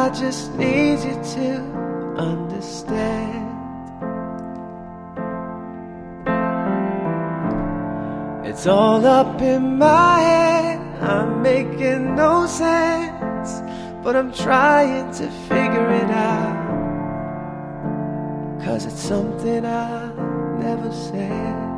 I just need you to understand. It's all up in my head, I'm making no sense, but I'm trying to figure it out, 'cause it's something I never said.